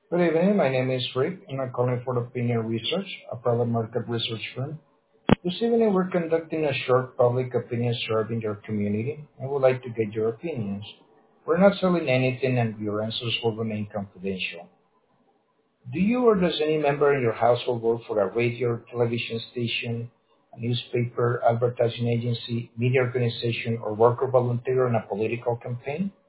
Good evening. My name is Rick, and I'm calling for Opinion Research, a private market research firm. This evening, we're conducting a short public opinion survey in your community and would like to get your opinions. We're not selling anything, and your answers will remain confidential. Do you or does any member in your household work for a radio or television station, a newspaper, advertising agency, media organization, or work or volunteer in a political campaign?